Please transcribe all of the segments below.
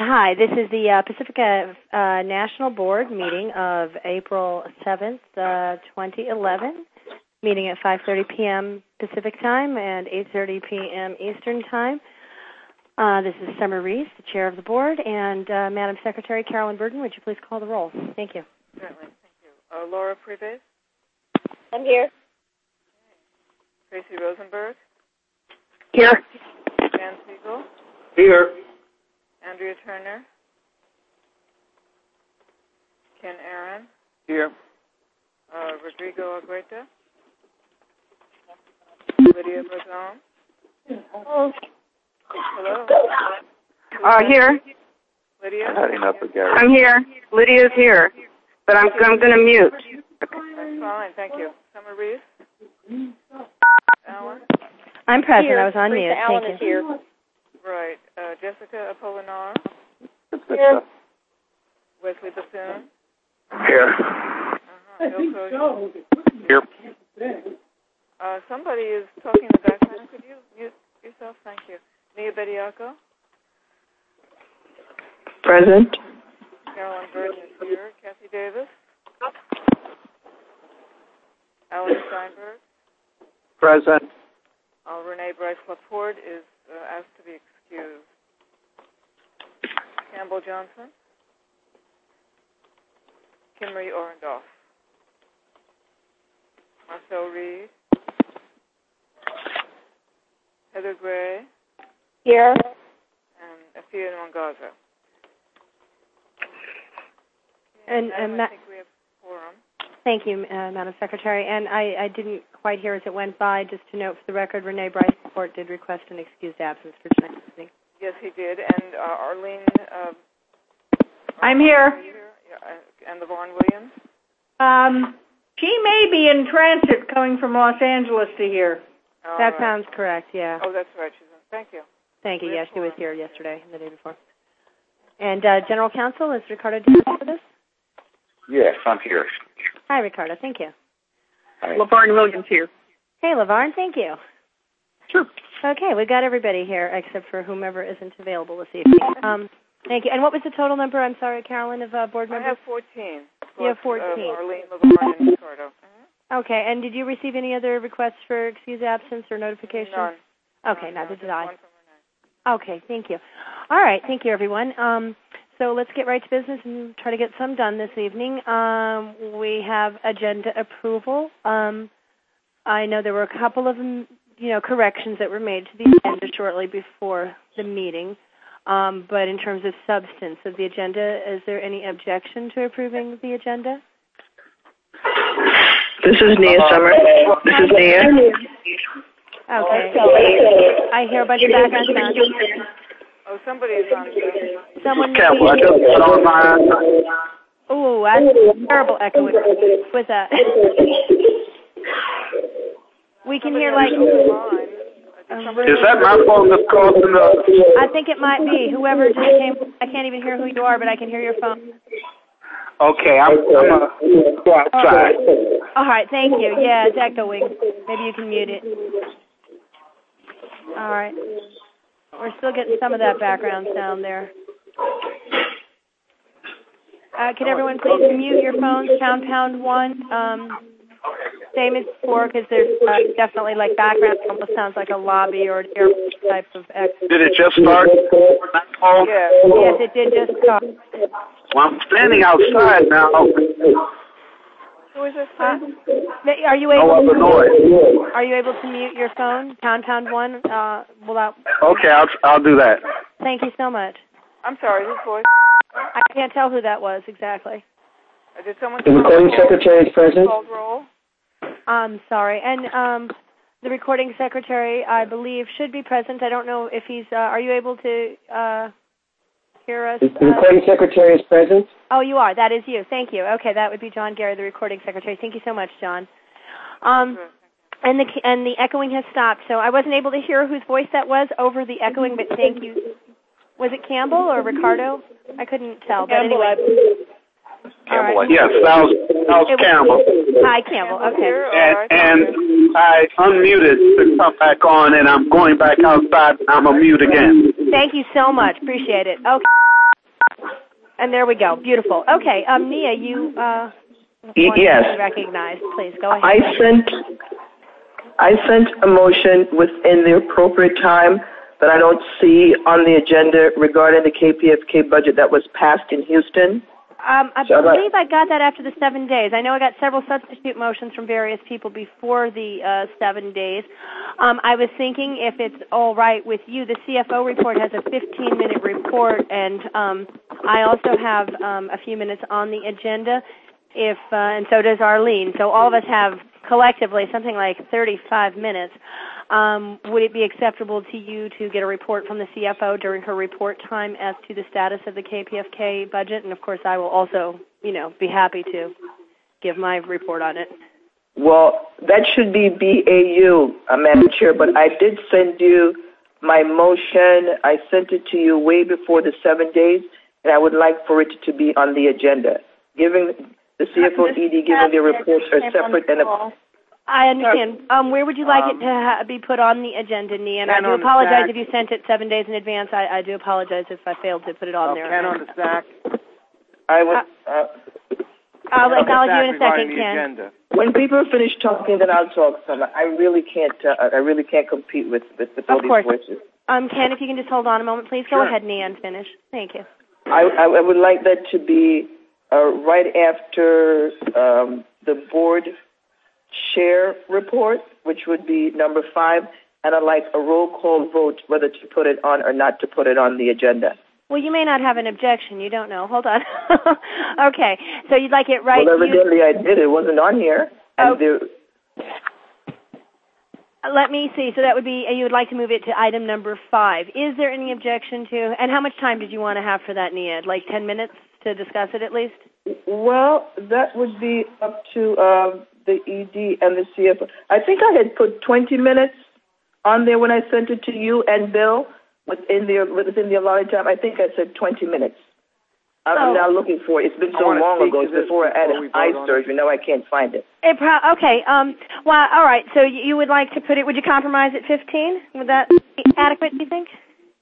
Hi, this is the Pacifica National Board meeting of April 7th, 2011, meeting at 5:30 p.m. Pacific Time and 8:30 p.m. Eastern Time. This is Summer Reese, the chair of the board, and Madam Secretary Carolyn Burden, would you please call the roll? Thank you. Certainly, thank you. Laura Privé? I'm here. Tracy Rosenberg? Here. Dan Siegel? Here. Andrea Turner? Ken Aaron? Here. Rodrigo Argueta? Lydia Brazon? Oh. Hello? Here. Lydia? I'm here. Lydia's here, but I'm going to mute. That's fine, thank you. Summer Reese? Alan? I'm present. Here. I was on mute. Alan Thank is you. here. Right. Jessica Apolinar? Here. Wesley Bassoon? Here. Bill Crozier? Here. Somebody is talking in the background. Could you mute yourself? Thank you. Nia Bediaco? Present. Carolyn Burden is here. Kathy Davis? Alan Steinberg? Present. Renee Bryce Laporte is asked to be excused. Campbell Johnson? Kimmery Orendorff? Marcel Reed? Heather Gray? Here. And Afia Nwangaza. And I think we have quorum. thank you, Madam Secretary. And I didn't quite hear as it went by, just to note for the record, Renee Bryce Laporte did request an excused absence for tonight's meeting. Yes, he did. And Arlene... I'm here. And LaVaughn Williams? She may be in transit coming from Los Angeles to here. That sounds correct, yeah. Oh, that's right. She's in. Thank you. Thank you. Yes, she was here yesterday and the day before. And General Counsel, is Ricardo Diaz with us? Yes, I'm here. Hi, Ricardo. Thank you. Hi. LaVaughn Williams here. Hey, LaVaughn. Thank you. Sure. Okay, we've got everybody here except for whomever isn't available this evening. Thank you. And what was the total number, I'm sorry, Carolyn, of board members? I have 14. You have 14. Arlene, LaVaughn, and Ricardo. Okay, and did you receive any other requests for excused absence or notifications? None. Okay, neither did I. One from Renee. Okay, thank you. All right, thank you, everyone. So let's get right to business and try to get some done this evening. We have agenda approval. I know there were a couple of corrections that were made to the agenda shortly before the meeting. But in terms of substance of the agenda, is there any objection to approving the agenda? This is Nia Summer. This is Nia. Okay. I hear a bunch of background sound. Oh, somebody's on. Someone. Careful, I just put on my... Ooh, that's terrible echo with that. We can hear like... Is that my phone that's causing the... I think it might be. Whoever just came, I can't even hear who you are, but I can hear your phone. Okay, I'm go outside. All right, thank you. Yeah, it's echoing. Maybe you can mute it. All right. We're still getting some of that background sound there. Could everyone please mute your phones? #1. Same as before, because there's definitely like background. It almost sounds like a lobby or an airport type of echo. Did it just start? Yes, it did just start. Well, I'm standing outside now. Who is this? Are you able? No other noise. Are you able to mute your phone? #1. Okay, I'll do that. Thank you so much. I'm sorry, whose voice? I can't tell who that was exactly. Did someone... The recording secretary is present. Roll? I'm sorry. And the recording secretary, I believe, should be present. I don't know if he's... are you able to hear us? The recording secretary is present. Oh, you are. That is you. Thank you. Okay, that would be John Gary, the recording secretary. Thank you so much, John. And the echoing has stopped, so I wasn't able to hear whose voice that was over the echoing, but thank you. Was it Campbell or Ricardo? I couldn't tell, but anyway. Campbell, right. yes, that was Campbell. Hi, Campbell. Okay. And I unmuted to come back on, and I'm going back outside. I'm a mute again. Thank you so much. Appreciate it. Okay. And there we go. Beautiful. Okay, Nia, you want Yes. to be recognized. Please, go ahead. I sent a motion within the appropriate time that I don't see on the agenda regarding the KPFK budget that was passed in Houston. I believe I got that after the 7 days. I know I got several substitute motions from various people before the 7 days. I was thinking if it's all right with you, the CFO report has a 15-minute report, and I also have a few minutes on the agenda, and so does Arlene. So all of us have collectively something like 35 minutes. Would it be acceptable to you to get a report from the CFO during her report time as to the status of the KPFK budget? And, of course, I will also, be happy to give my report on it. Well, that should be BAU, Madam Chair, but I did send you my motion. I sent it to you way before the 7 days, and I would like for it to be on the agenda. Given the CFO and ED, given their reports are separate and I understand. Where would you like it to be put on the agenda, Nia? And I do apologize if you sent it 7 days in advance. I do apologize if I failed to put it on there. Ken on the stack. I would. I'll acknowledge you in a second, Ken. When people finish talking, then I'll talk some. I really can't. I really can't compete with all these voices. Ken, if you can just hold on a moment, please. Sure. Go ahead, Nia, and finish. Thank you. I would like that to be right after the board chair report, which would be number 5, and I'd like a roll call vote whether to put it on or not to put it on the agenda. Well, you may not have an objection. You don't know. Hold on. Okay. So you'd like it right... Well, evidently I did. It wasn't on here. Let me see. So that would be, you would like to move it to item number 5. Is there any objection to... And how much time did you want to have for that, Nia? Like 10 minutes to discuss it at least? Well, that would be up to the ED and the CFO. I think I had put 20 minutes on there when I sent it to you and Bill within the allotted time. I think I said 20 minutes. I'm now looking for it. It's been so long ago. It's before I had eye surgery. Now I can't find it. Okay. Well, all right. So you would like to put it? Would you compromise at 15? Would that be adequate? Do you think?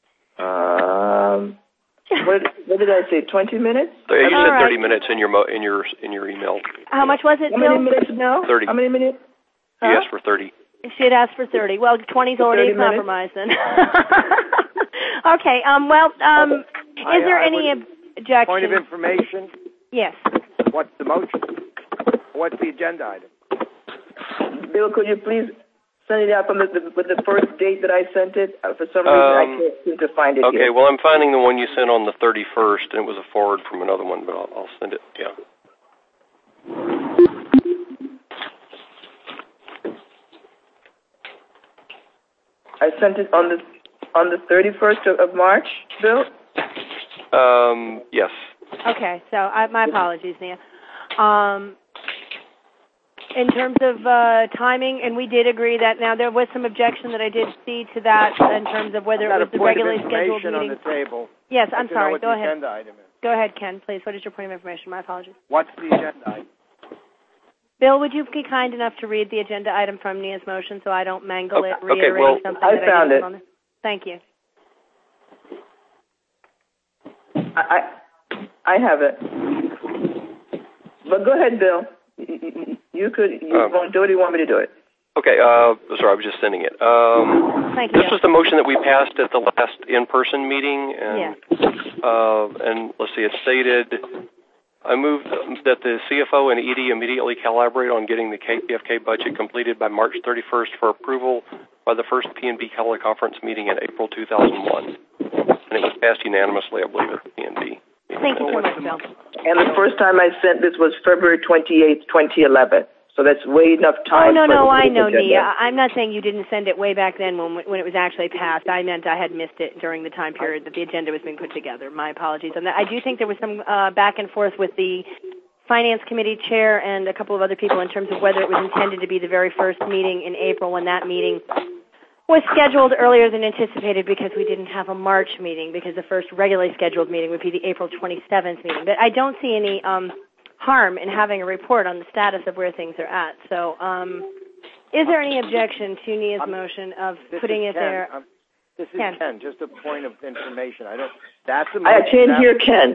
What did I say? 20 minutes? You said 30 minutes in your email. How much was it, Bill? How many minutes now? 30. How many minutes? You asked for 30. She had asked for 30. Well, 20's already a compromise then. Okay. Is there any objection? Point of information? Yes. What's the motion? What's the agenda item? Bill, could you please send it out with the first date that I sent it? For some reason, I can't seem to find it Okay, here. well, I'm finding the one you sent on the 31st, and it was a forward from another one, but I'll send it, yeah. I sent it on the 31st of March, Bill? Yes. Okay, so my apologies, Nia. In terms of timing, and we did agree that now there was some objection that I did see to that in terms of whether it was the regularly scheduled meeting. On the table. Yes, I'm sorry. Go ahead. Agenda item is. Go ahead, Ken, please. What is your point of information? My apologies. What's the agenda item? Bill, would you be kind enough to read the agenda item from Nia's motion so I don't mangle it, Okay, reiterating well, something I that found I it. didn't put on there? Thank you. I have it. But go ahead, Bill. You want to do it or you want me to do it? Okay, sorry, I was just sending it. Thank you. This was the motion that we passed at the last in-person meeting, and, and let's see, it stated, I moved that the CFO and ED immediately collaborate on getting the KPFK budget completed by March 31st for approval by the first PNB teleconference meeting in April 2001. And it was passed unanimously, I believe, at the PNB. Thank you so much, Bill. And the first time I sent this was February 28th, 2011. So that's way enough time. Oh, no, I know, Nia. I'm not saying you didn't send it way back then when it was actually passed. I meant I had missed it during the time period that the agenda was being put together. My apologies on that. I do think there was some back and forth with the Finance Committee chair and a couple of other people in terms of whether it was intended to be the very first meeting in April when that meeting was scheduled earlier than anticipated because we didn't have a March meeting because the first regularly scheduled meeting would be the April 27th meeting. But I don't see any harm in having a report on the status of where things are at. So is there any objection to Nia's motion of putting it there? This is Ken, just a point of information. That's a I can't hear Ken.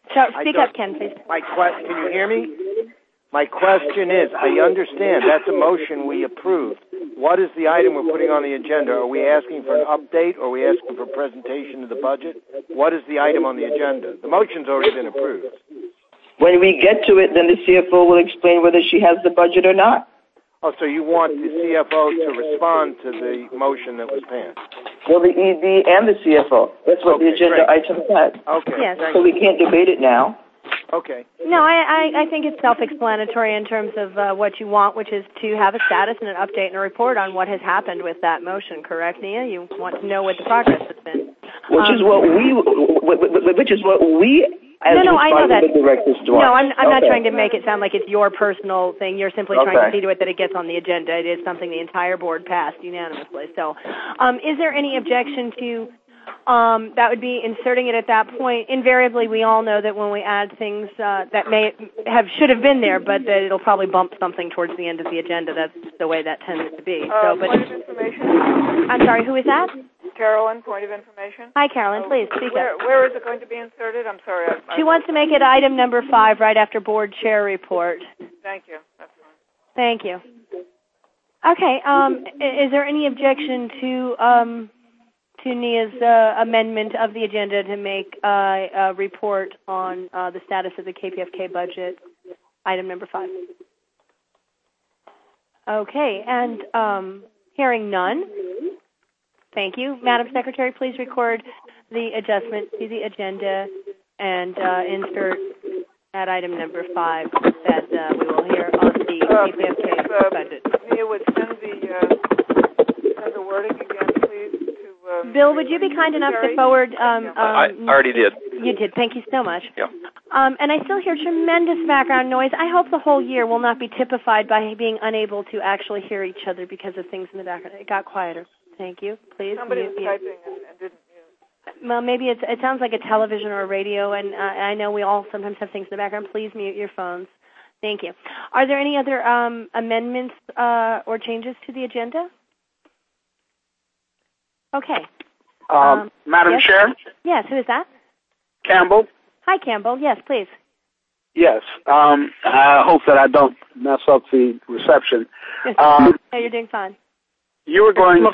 So speak up, Ken, please. Can you hear me? My question is, I understand that's a motion we approved. What is the item we're putting on the agenda? Are we asking for an update, or are we asking for a presentation of the budget? What is the item on the agenda? The motion's already been approved. When we get to it, then the CFO will explain whether she has the budget or not. Oh, so you want the CFO to respond to the motion that was passed? Well, the ED and the CFO. That's what the agenda item said. Okay. Yes. So we can't debate it now. Okay. No, I think it's self-explanatory in terms of what you want, which is to have a status and an update and a report on what has happened with that motion. Correct, Nia? You want to know what the progress has been. Which is what we as I know that. Directors do. No, I'm not trying to make it sound like it's your personal thing. You're simply trying to see to it that it gets on the agenda. It is something the entire board passed unanimously. So, is there any objection to that would be inserting it at that point? Invariably, we all know that when we add things that should have been there, but that it'll probably bump something towards the end of the agenda. That's the way that tends to be. Point of information. I'm sorry, who is that? Carolyn, point of information. Hi, Carolyn. Please speak up. Where is it going to be inserted? I'm sorry. She wants to make it item number 5 right after board chair report. Thank you. That's fine. Thank you. Okay. Is there any objection to Nia's amendment of the agenda to make a report on the status of the KPFK budget, item number 5? Okay, and hearing none, thank you. Madam Secretary, please record the adjustment to the agenda and insert at item number 5 that we will hear on the KPFK budget. Nia would send the wording again, please. Bill, would you be kind enough to forward? I already did. You did. Thank you so much. Yeah. And I still hear tremendous background noise. I hope the whole year will not be typified by being unable to actually hear each other because of things in the background. It got quieter. Thank you. Please. Somebody was typing and didn't mute. Well, maybe it sounds like a television or a radio, and I know we all sometimes have things in the background. Please mute your phones. Thank you. Are there any other amendments or changes to the agenda? Okay. Madam yes? Chair? Yes, who is that? Campbell? Hi, Campbell. Yes, please. Yes. I hope that I don't mess up the reception. No, you're doing fine. You were going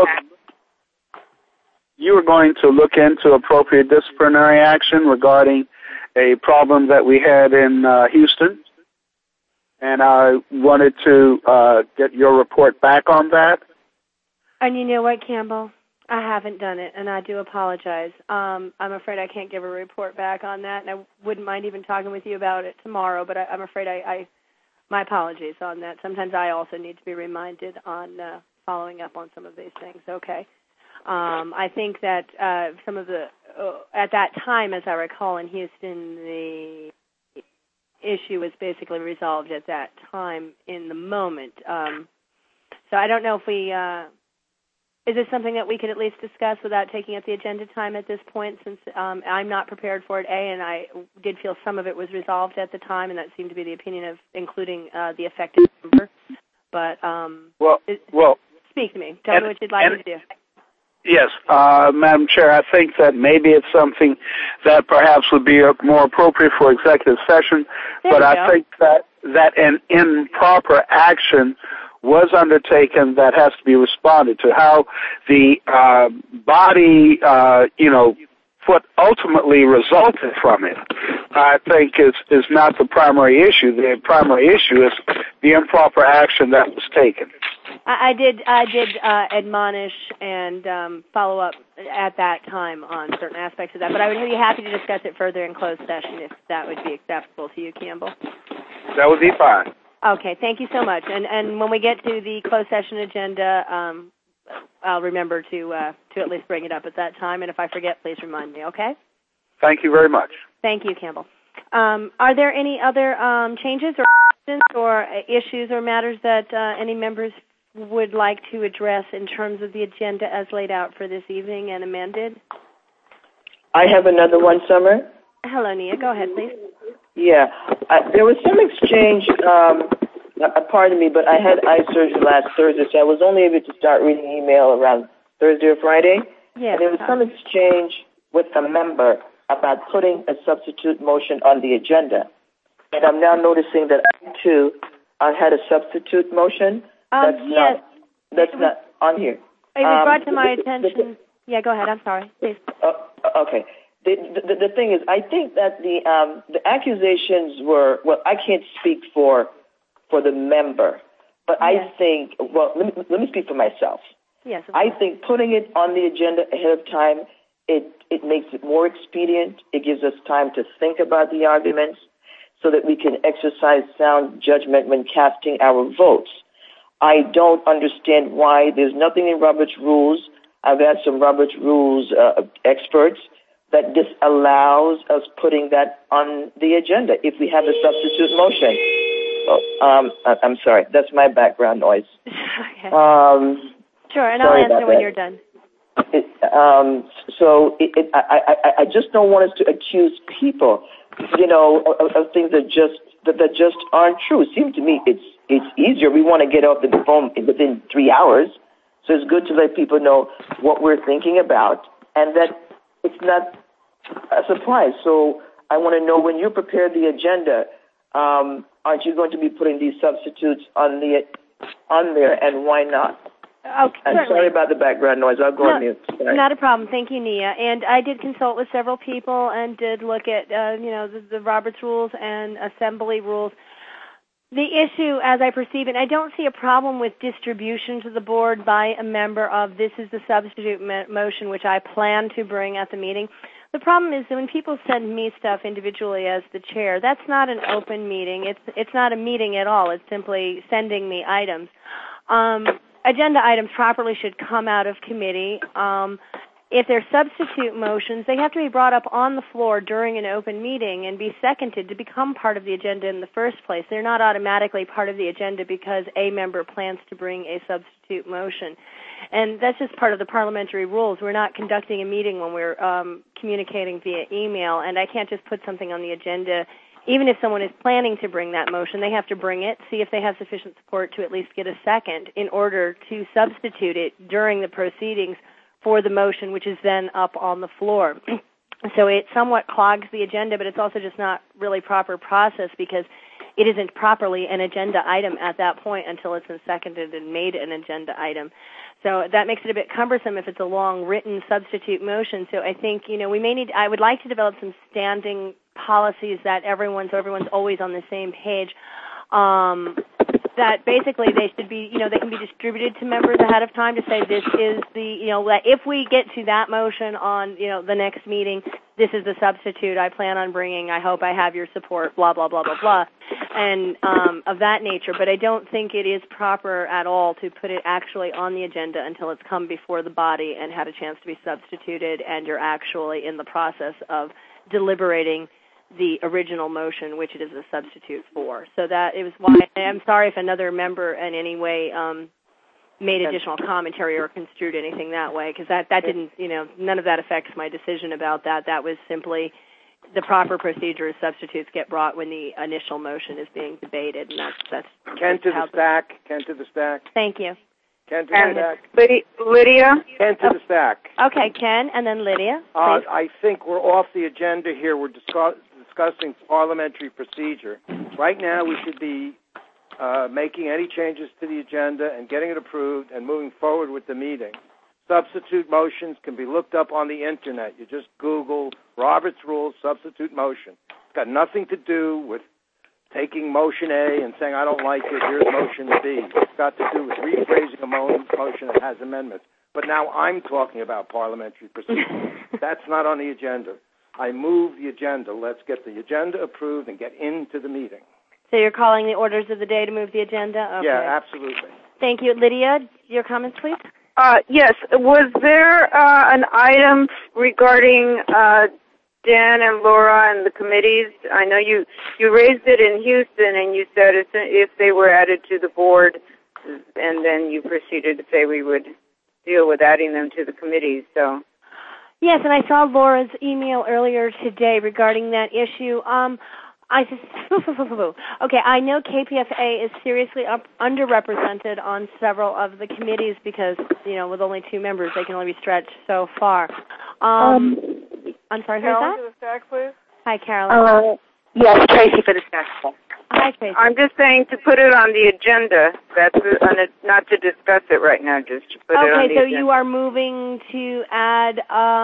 to look into appropriate disciplinary action regarding a problem that we had in Houston, and I wanted to get your report back on that. And you know what, Campbell? I haven't done it, and I do apologize. I'm afraid I can't give a report back on that, and I wouldn't mind even talking with you about it tomorrow, but I'm afraid my apologies on that. Sometimes I also need to be reminded on following up on some of these things. Okay. I think that some of the, at that time, as I recall, in Houston, the issue was basically resolved at that time in the moment. So I don't know if we... is this something that we could at least discuss without taking up the agenda time at this point, since I'm not prepared for it, and I did feel some of it was resolved at the time, and that seemed to be the opinion of including the effective number. But, speak to me. Tell me what you'd like me to do. Yes, Madam Chair, I think that maybe it's something that perhaps would be more appropriate for executive session, but I think that an improper action was undertaken that has to be responded to. How the body, what ultimately resulted from it, I think is not the primary issue. The primary issue is the improper action that was taken. I did admonish and follow up at that time on certain aspects of that, but I would be happy to discuss it further in closed session if that would be acceptable to you, Campbell. That would be fine. Okay, thank you so much. And when we get to the closed session agenda, I'll remember to at least bring it up at that time, and if I forget, please remind me, okay? Thank you very much. Thank you, Campbell. Are there any other changes or issues or matters that any members would like to address in terms of the agenda as laid out for this evening and amended? I have another one, Summer. Hello, Nia. Go ahead, please. Yeah. There was some exchange, pardon me, but I had eye surgery last Thursday, so I was only able to start reading email around Thursday or Friday. Yes. And there was some exchange with a member about putting a substitute motion on the agenda. And I'm now noticing that I, too, had a substitute motion. Yes. That's not on here. It was brought to my attention. Yeah, go ahead. I'm sorry. Please. Okay. The thing is, I think that the accusations were, well, I can't speak for the member, but yes. I think, well, let me speak for myself. Yes. I think putting it on the agenda ahead of time, it makes it more expedient. It gives us time to think about the arguments so that we can exercise sound judgment when casting our votes. I don't understand why there's nothing in Robert's rules. I've asked some Robert's rules experts that disallows us putting that on the agenda if we have a substitute motion. I'm sorry. That's my background noise. Okay. Sure, and I'll answer when you're done. I just don't want us to accuse people, of things that just aren't true. It seems to me it's easier. We want to get off the phone within 3 hours, so it's good to let people know what we're thinking about and that it's not a surprise. So I want to know, when you prepare the agenda, aren't you going to be putting these substitutes on there, and why not? Okay, I'm certainly. sorry about the background noise. I'll go on mute. Sorry. Not a problem. Thank you, Nia. And I did consult with several people and did look at, the Roberts rules and assembly rules. The issue, as I perceive it, I don't see a problem with distribution to the board by a member of this is the substitute motion, which I plan to bring at the meeting. The problem is that when people send me stuff individually as the chair, that's not an open meeting. It's not a meeting at all. It's simply sending me items. Agenda items properly should come out of committee. If they're substitute motions, they have to be brought up on the floor during an open meeting and be seconded to become part of the agenda in the first place. They're not automatically part of the agenda because a member plans to bring a substitute motion. And that's just part of the parliamentary rules. We're not conducting a meeting when we're communicating via email, and I can't just put something on the agenda. Even if someone is planning to bring that motion, they have to bring it, see if they have sufficient support to at least get a second in order to substitute it during the proceedings for the motion, which is then up on the floor. So it somewhat clogs the agenda, but it's also just not really proper process because it isn't properly an agenda item at that point until it's been seconded and made an agenda item. So that makes it a bit cumbersome if it's a long written substitute motion. So I think, I would like to develop some standing policies that everyone's always on the same page. That basically they should be, they can be distributed to members ahead of time to say this is if we get to that motion on, the next meeting, this is the substitute I plan on bringing. I hope I have your support, blah, blah, blah, blah, blah, and of that nature. But I don't think it is proper at all to put it actually on the agenda until it's come before the body and had a chance to be substituted and you're actually in the process of deliberating the original motion, which it is a substitute for. So that it was why I'm sorry if another member in any way made additional commentary or construed anything that way, because that didn't, none of that affects my decision about that. That was simply the proper procedure is substitutes get brought when the initial motion is being debated, and that's Ken to the stack. Ken to the stack. Thank you. Ken to the stack. Lydia? Ken to the stack. Okay, Ken, and then Lydia. I think we're off the agenda here. We're discussing parliamentary procedure. Right now, we should be making any changes to the agenda and getting it approved and moving forward with the meeting. Substitute motions can be looked up on the Internet. You just Google Robert's Rules, substitute motion. It's got nothing to do with taking motion A and saying, I don't like it, here's motion B. It's got to do with rephrasing a motion that has amendments. But now I'm talking about parliamentary procedure. That's not on the agenda. I move the agenda. Let's get the agenda approved and get into the meeting. So you're calling the orders of the day to move the agenda? Okay. Yeah, absolutely. Thank you. Lydia, your comments, please? Yes. Was there an item regarding Dan and Laura and the committees? I know you raised it in Houston, and you said if they were added to the board, and then you proceeded to say we would deal with adding them to the committees. So. Yes, and I saw Laura's email earlier today regarding that issue. Okay, I know KPFA is seriously underrepresented on several of the committees because, with only 2 members, they can only be stretched so far. I'm sorry, who's Carolyn that? to the stack, please. Hi, Carolyn. Yes, Tracy for the stack. Hi, Tracy. I'm just saying to put it on the agenda. That's not to discuss it right now, just to put it on the agenda. Okay, so you are moving to add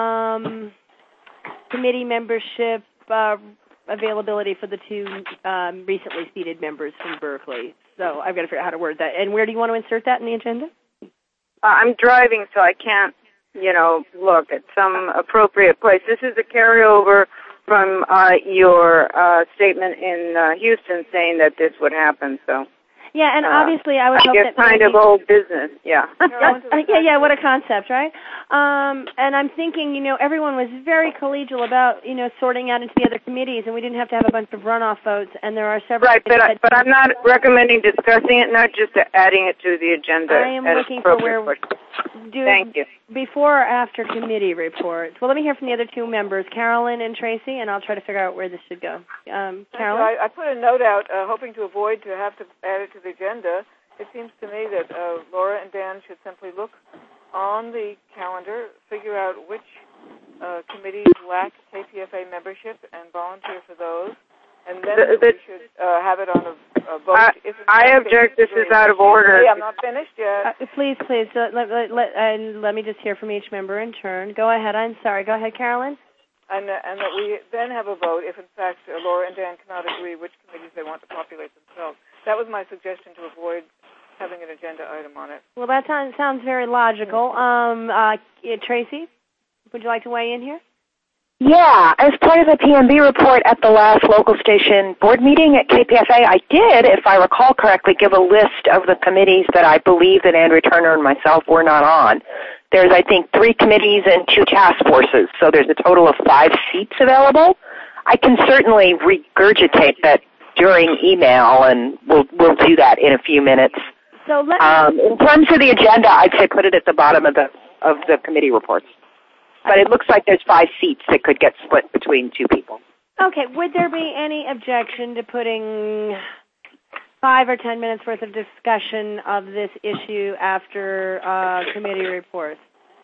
committee membership availability for the two recently seated members from Berkeley. So I've got to figure out how to word that. And where do you want to insert that in the agenda? I'm driving, so I can't, look at some appropriate place. This is a carryover from your statement in Houston saying that this would happen, so. Yeah, and obviously I would hope that kind of old business, yeah. Yeah, what a concept, right? And I'm thinking, everyone was very collegial about, sorting out into the other committees, and we didn't have to have a bunch of runoff votes, and there are several... Right, but I'm not recommending discussing it, not just adding it to the agenda. I am looking for where... Thank you. Before or after committee reports. Well, let me hear from the other two members, Carolyn and Tracy, and I'll try to figure out where this should go. Carolyn? I put a note out hoping to avoid to have to add it to the agenda. It seems to me that Laura and Dan should simply look on the calendar, figure out which committees lack KPFA membership and volunteer for those, and then we should have it on a vote. I object. This is out of order. Hey, I'm not finished yet. Please, let me just hear from each member in turn. Go ahead. I'm sorry. Go ahead, Carolyn. And that we then have a vote if, in fact, Laura and Dan cannot agree which committees they want to populate themselves. That was my suggestion to avoid having an agenda item on it. Well, that sounds very logical. Tracy, would you like to weigh in here? Yeah, as part of the PMB report at the last local station board meeting at KPFA, I did, if I recall correctly, give a list of the committees that I believe that Andrew Turner and myself were not on. There's, I think, 3 committees and 2 task forces, so there's a total of 5 seats available. I can certainly regurgitate that during email, and we'll do that in a few minutes. So in terms of the agenda, I'd say put it at the bottom of the committee reports. But it looks like there's 5 seats that could get split between 2 people. Okay. Would there be any objection to putting 5 or 10 minutes worth of discussion of this issue after committee reports?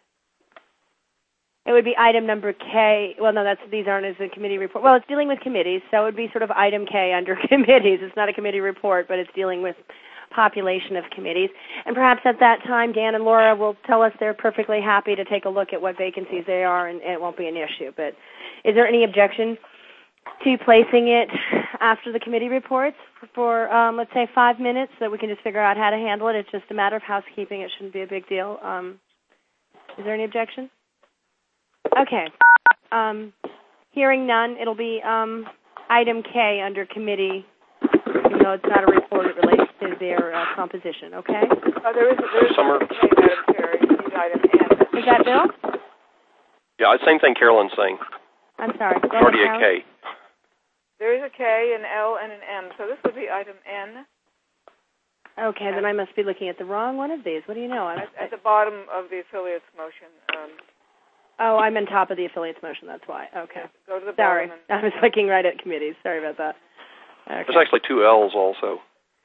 It would be item number K. Well, no, these aren't as a committee report. Well, it's dealing with committees, so it would be sort of item K under committees. It's not a committee report, but it's dealing with population of committees. And perhaps at that time, Dan and Laura will tell us they're perfectly happy to take a look at what vacancies they are, and it won't be an issue. But is there any objection to placing it after the committee reports for, let's say, 5 minutes so that we can just figure out how to handle it? It's just a matter of housekeeping. It shouldn't be a big deal. Is there any objection? Okay. Hearing none, it'll be item K under committee, even though it's not a report, it relates to their composition, okay? There is Summer. Madam Chair. You need item N. Is that Bill? Yeah, same thing Carolyn's saying. I'm sorry. It's already a K. There is a K, an L, and an M, so this would be item N. Okay, then I must be looking at the wrong one of these. What do you know? At the bottom of the affiliates motion. Oh, I'm on top of the affiliates motion, that's why. Okay. Go to the Sorry, bottom. I was looking right at committees. Sorry about that. Okay. There's actually 2 L's also.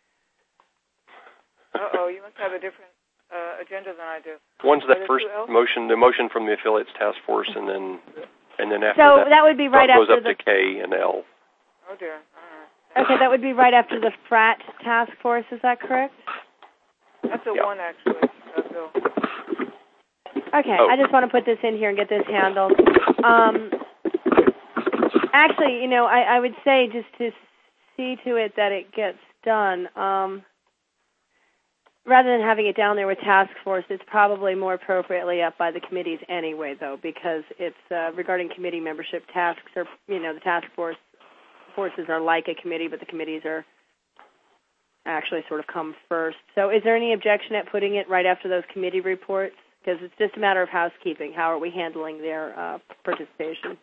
You must have a different agenda than I do. One's that first motion, the motion from the affiliates task force, and then after so that would be right goes after up to K and L. Oh dear. Okay, that would be right after the FRAT task force. Is that correct? That's a 1 actually. Bill. Okay, I just want to put this in here and get this handled. Actually, I would say just to see to it that it gets done, rather than having it down there with task force, it's probably more appropriately up by the committees anyway, though, because it's regarding committee membership tasks or, the task forces are like a committee, but the committees are actually sort of come first. So is there any objection at putting it right after those committee reports? Because it's just a matter of housekeeping. How are we handling their participation?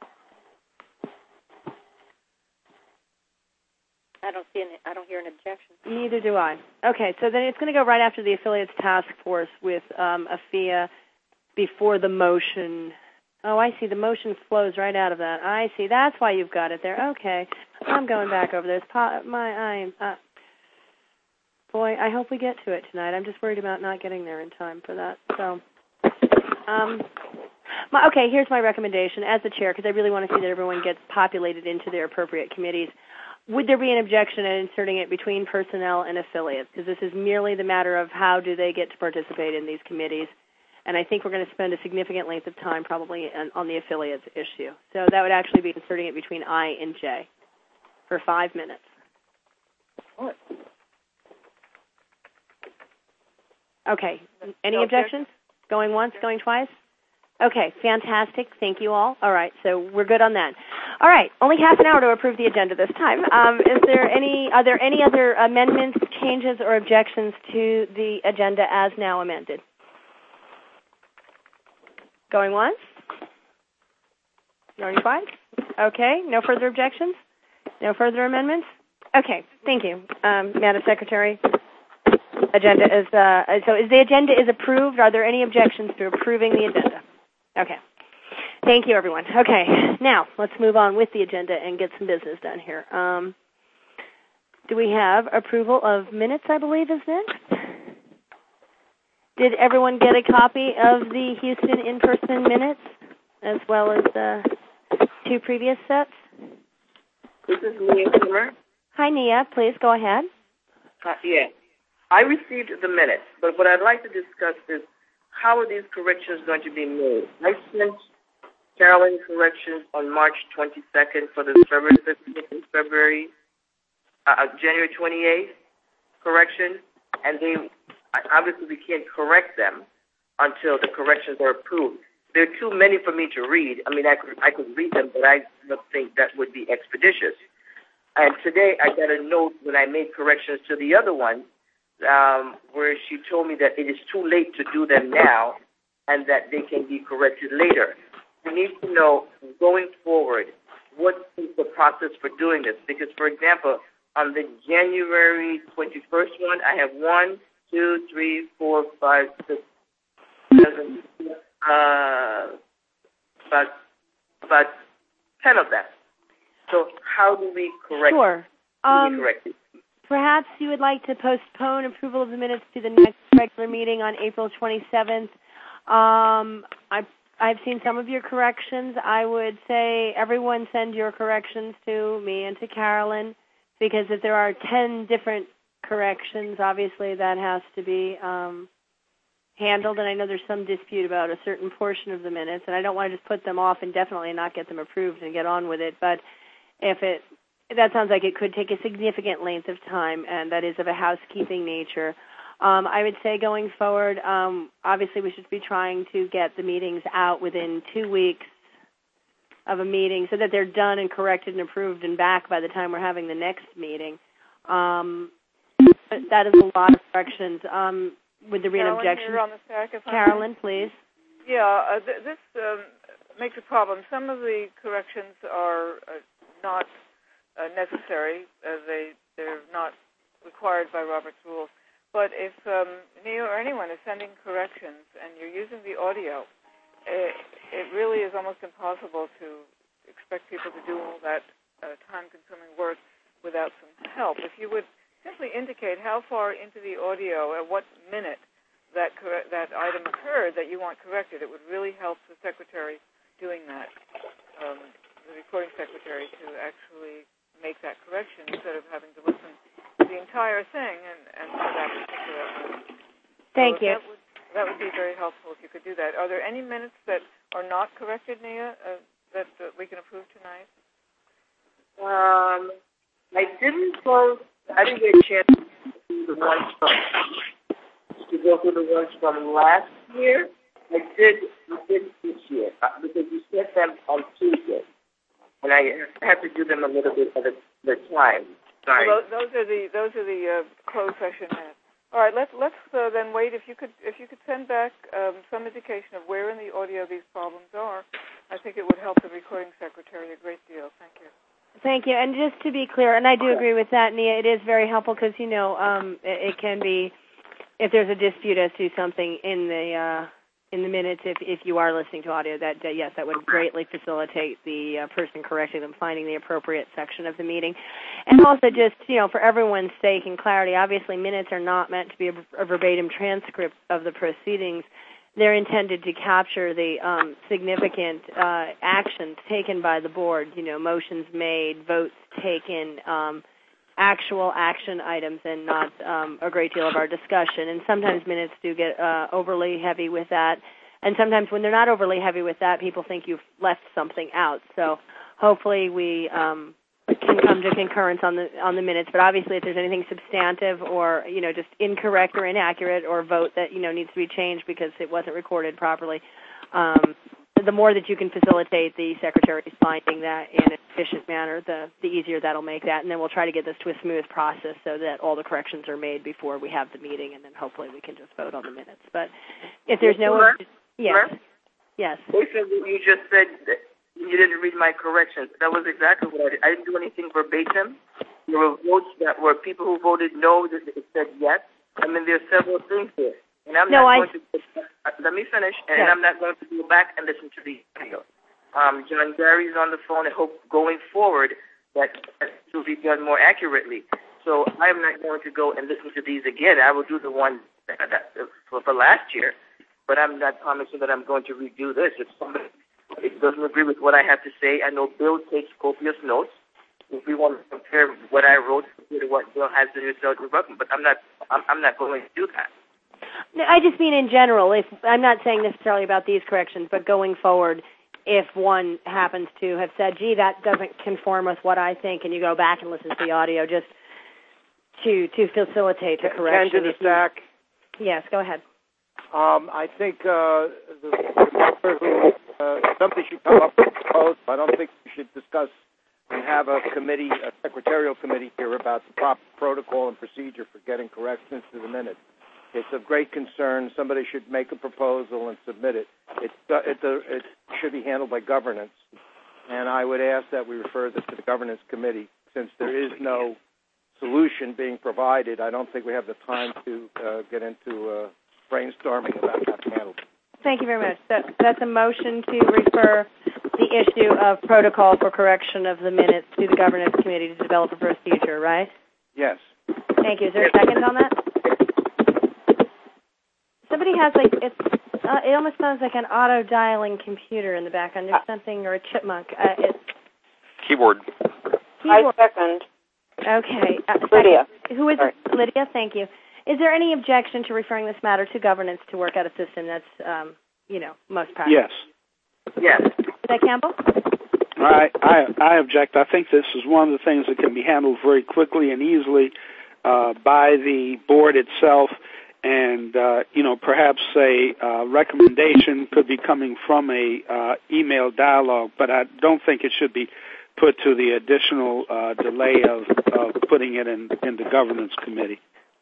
I don't hear an objection. Neither do I. Okay, so then it's going to go right after the affiliates task force with AFIA before the motion. Oh, I see. The motion flows right out of that. I see. That's why you've got it there. Okay, I'm going back over this. Boy, I hope we get to it tonight. I'm just worried about not getting there in time for that. So, Okay, here's my recommendation as the chair, because I really want to see that everyone gets populated into their appropriate committees. Would there be an objection in inserting it between personnel and affiliates? Because this is merely the matter of how do they get to participate in these committees. And I think we're going to spend a significant length of time probably on the affiliates issue. So that would actually be inserting it between I and J for 5 minutes. What? Okay. Any objections? Going once, going twice? Okay, fantastic. Thank you all. All right, so we're good on that. All right, only half an hour to approve the agenda this time. Are there any other amendments, changes, or objections to the agenda as now amended? Going once? Going twice? Okay, no further objections? No further amendments? Okay, thank you, Madam Secretary. Agenda is so the agenda is approved. Are there any objections to approving the agenda? Okay. Thank you, everyone. Okay, now let's move on with the agenda and get some business done here. Do we have approval of minutes, I believe, is next? Did everyone get a copy of the Houston in-person minutes as well as the 2 previous sets? This is Nia Kimmer. Hi, Nia. Please go ahead. Yeah. I received the minutes, but what I'd like to discuss is how are these corrections going to be made? I sent Carolyn corrections on March 22nd for the February 15th and January 28th correction, and obviously we can't correct them until the corrections are approved. They're too many for me to read. I mean, I could read them, but I don't think that would be expeditious. And today I got a note when I made corrections to the other one, where she told me that it is too late to do them now and that they can be corrected later. We need to know, going forward, what is the process for doing this? Because, for example, on the January 21st one, I have 1, 2, 3, 4, 5, 6, 7, about 10 of them. So how do we correct? Sure. Correct it? Perhaps you would like to postpone approval of the minutes to the next regular meeting on April 27th. I've seen some of your corrections. I would say everyone send your corrections to me and to Carolyn, because if there are 10 different corrections, obviously that has to be handled, and I know there's some dispute about a certain portion of the minutes, and I don't want to just put them off indefinitely and not get them approved and get on with it, but that sounds like it could take a significant length of time, and that is of a housekeeping nature. I would say going forward, obviously we should be trying to get the meetings out within 2 weeks of a meeting so that they're done and corrected and approved and back by the time we're having the next meeting. But that is a lot of corrections. Would there be an objection? Here on the stack, Carolyn, please. Yeah, this makes a problem. Some of the corrections are not necessary. They're not required by Robert's rules. But if Nia or anyone is sending corrections and you're using the audio, it really is almost impossible to expect people to do all that time-consuming work without some help. If you would simply indicate how far into the audio, at what minute that item occurred that you want corrected, it would really help the secretary doing that, the recording secretary, to actually make that correction instead of having to listen to the entire thing and for that particular item. Thank you. That would be very helpful if you could do that. Are there any minutes that are not corrected, Nia, that we can approve tonight? I didn't get a chance to go through the ones from last year. I did this year because you sent them on Tuesday, and I have to do them a little bit at a time. Sorry. Well, those are the closed session minutes. All right, let's then wait. If you could send back some indication of where in the audio these problems are, I think it would help the recording secretary a great deal. Thank you. Thank you. And just to be clear, and I do agree with that, Nia, it is very helpful because, it can be, if there's a dispute as to something in the minutes, if you are listening to audio, that would greatly facilitate the person correcting them finding the appropriate section of the meeting. And also just, for everyone's sake and clarity, obviously minutes are not meant to be a verbatim transcript of the proceedings. they're intended to capture the significant actions taken by the board, motions made, votes taken, actual action items, and not a great deal of our discussion. And sometimes minutes do get overly heavy with that. And sometimes when they're not overly heavy with that, people think you've left something out. So hopefully we can come to concurrence on the minutes. But obviously, if there's anything substantive or just incorrect or inaccurate or vote that needs to be changed because it wasn't recorded properly, the more that you can facilitate the secretary's finding that in an efficient manner, the easier that'll make that. And then we'll try to get this to a smooth process so that all the corrections are made before we have the meeting, and then hopefully we can just vote on the minutes. But if there's yes. You just said that you didn't read my corrections. That was exactly what I did. I didn't do anything verbatim. There were votes that were people who voted no that said yes. I mean, there's several things here. And I'm not going to, let me finish, and I'm not going to go back and listen to the video. John Gary's on the phone, and hope going forward that will be done more accurately. So I'm not going to go and listen to these again. I will do the one for last year, but I'm not promising that I'm going to redo this. If somebody doesn't agree with what I have to say, I know Bill takes copious notes. If we want to compare what I wrote to what Bill has in his notes, we're welcome. But I'm not going to do that. No, I just mean in general. If I'm not saying necessarily about these corrections, but going forward, if one happens to have said, "Gee, that doesn't conform with what I think," and you go back and listen to the audio, just to facilitate the correction. Ken to the stack. Yes, go ahead. I think something should come up with a proposal. I don't think we should discuss and have a secretarial committee here about the proper protocol and procedure for getting corrections to the minutes. It's of great concern. Somebody should make a proposal and submit it. It should be handled by governance, and I would ask that we refer this to the governance committee. Since there is no solution being provided, I don't think we have the time to get into brainstorming about how to handle it. Thank you very much. That's a motion to refer the issue of protocol for correction of the minutes to the governance committee to develop a procedure, right? Yes. Thank you. Is there a second on that? Somebody has it almost sounds like an auto-dialing computer in the background. There's something, or a chipmunk. Keyboard. I second. Okay. Lydia. Who is it? Lydia, thank you. Is there any objection to referring this matter to governance to work out a system that's, most practical? Yes. Yes. Is that Campbell? I object. I think this is one of the things that can be handled very quickly and easily by the board itself. And, perhaps a recommendation could be coming from a email dialogue, but I don't think it should be put to the additional delay of putting it in the governance committee.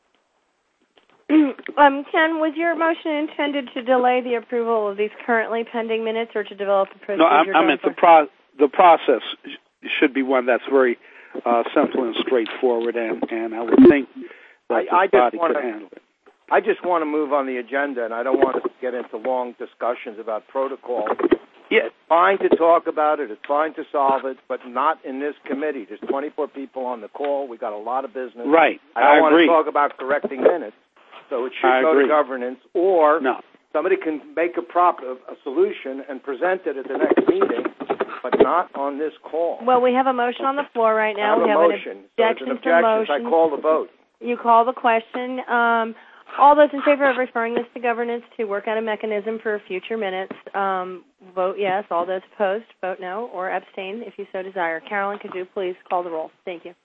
Ken, was your motion intended to delay the approval of these currently pending minutes or to develop the procedure? No, I meant the process should be one that's very simple and straightforward, and I would think that the body could handle it. I just want to move on the agenda, and I don't want to get into long discussions about protocol. Yeah. It's fine to talk about it. It's fine to solve it, but not in this committee. There's 24 people on the call. We got a lot of business. Right. I don't want to talk about correcting minutes, so it should go to governance, or somebody can make a solution and present it at the next meeting, but not on this call. Well, we have a motion on the floor right now. We have an motion. objection so there's an objection. to motion. I call the vote. You call the question. All those in favor of referring this to governance to work out a mechanism for future minutes, vote yes. All those opposed, vote no, or abstain if you so desire. Carolyn, could you please call the roll? Thank you.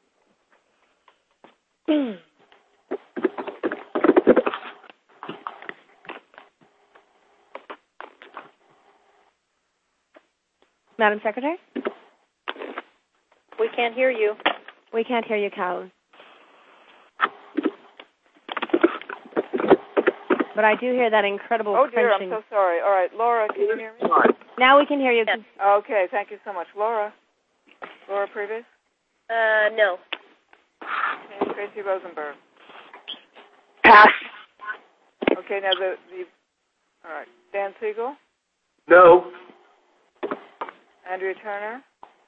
Madam Secretary? We can't hear you. We can't hear you, Carolyn. But I do hear that incredible crunching. I'm so sorry. All right, Laura, can you hear me? Now we can hear you. Yes. Okay, thank you so much. Laura Previs? No. Okay, Tracy Rosenberg. Pass. Okay, now all right, Dan Siegel? No. Andrea Turner?